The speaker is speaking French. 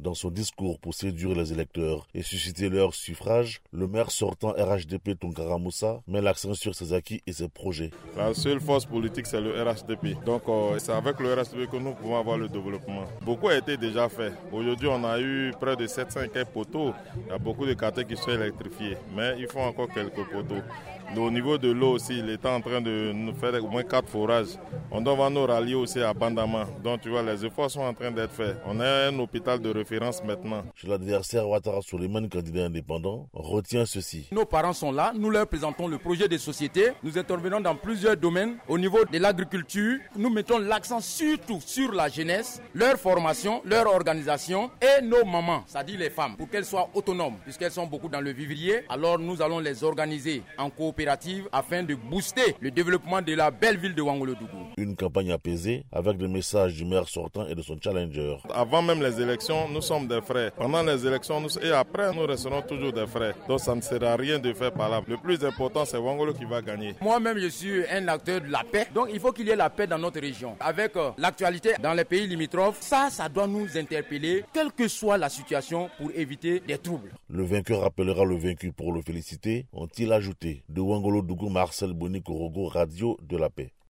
Dans son discours pour séduire les électeurs et susciter leur suffrage, le maire sortant RHDP Tounkara Moussa met l'accent sur ses acquis et ses projets. La seule force politique, c'est le RHDP. Donc c'est avec le RHDP que nous pouvons avoir le développement. Beaucoup a été déjà fait. Aujourd'hui, on a eu près de 700 poteaux. Il y a beaucoup de quartiers qui sont électrifiés, mais il faut encore quelques poteaux. Au niveau de l'eau aussi, il est en train de nous faire au moins 4 forages. On doit nous rallier aussi à Bandama. Donc tu vois, les efforts sont en train d'être faits. On a un hôpital de référence maintenant. Chez l'adversaire Ouattara Souleymane, candidat indépendant, retient ceci. Nos parents sont là, nous leur présentons le projet de société. Nous intervenons dans plusieurs domaines. Au niveau de l'agriculture, nous mettons l'accent surtout sur la jeunesse, leur formation, leur organisation et nos mamans, c'est-à-dire les femmes, pour qu'elles soient autonomes, puisqu'elles sont beaucoup dans le vivrier. Alors nous allons les organiser en coopérative afin de booster le développement de la belle ville de Ouangolodougou. Une campagne apaisée avec des messages du maire sortant et de son challenger. Avant même les élections, nous sommes des frères. Pendant les élections et après, nous resterons toujours des frères. Donc ça ne sert à rien de faire par là. Le plus important, c'est Ouangolo qui va gagner. Moi-même, je suis un acteur de la paix. Donc il faut qu'il y ait la paix dans notre région. Avec l'actualité dans les pays limitrophes, ça doit nous interpeller, quelle que soit la situation, pour éviter des troubles. Le vainqueur appellera le vaincu pour le féliciter, ont-ils ajouté. De Ouangolodougou, Marcel Boni Korogo, Radio de la Paix.